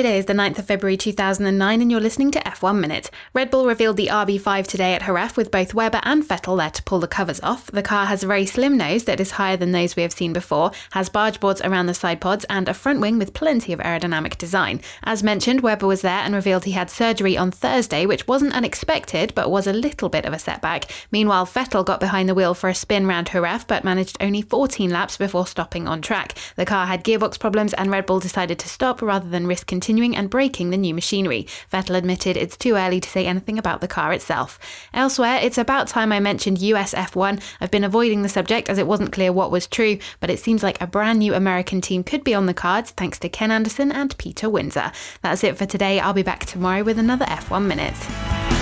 Today is the 9th of February 2009 and you're listening to F1 Minute. Red Bull revealed the RB5 today at Jerez with both Webber and Vettel there to pull the covers off. The car has a very slim nose that is higher than those we have seen before, has barge boards around the side pods and a front wing with plenty of aerodynamic design. As mentioned, Webber was there and revealed he had surgery on Thursday, which wasn't unexpected but was a little bit of a setback. Meanwhile, Vettel got behind the wheel for a spin round Jerez but managed only 14 laps before stopping on track. The car had gearbox problems and Red Bull decided to stop rather than risk continuing and breaking the new machinery. Vettel admitted it's too early to say anything about the car itself. Elsewhere, it's about time I mentioned US F1. I've been avoiding the subject as it wasn't clear what was true, but it seems like a brand new American team could be on the cards thanks to Ken Anderson and Peter Windsor. That's it for today. I'll be back tomorrow with another F1 Minute.